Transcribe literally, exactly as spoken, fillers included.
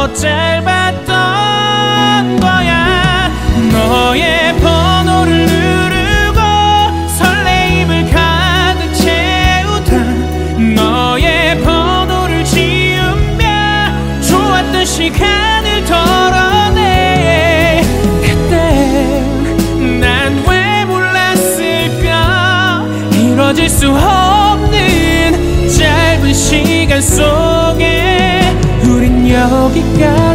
더 짧았던 거야. 너의 번호를 누르고 설레임을 가득 채우다 너의 번호를 지우며 좋았던 시간을 덜어내. 그때 난 왜 몰랐을까. 이뤄질 수 없는 짧은 시간 속에 우린 여기까지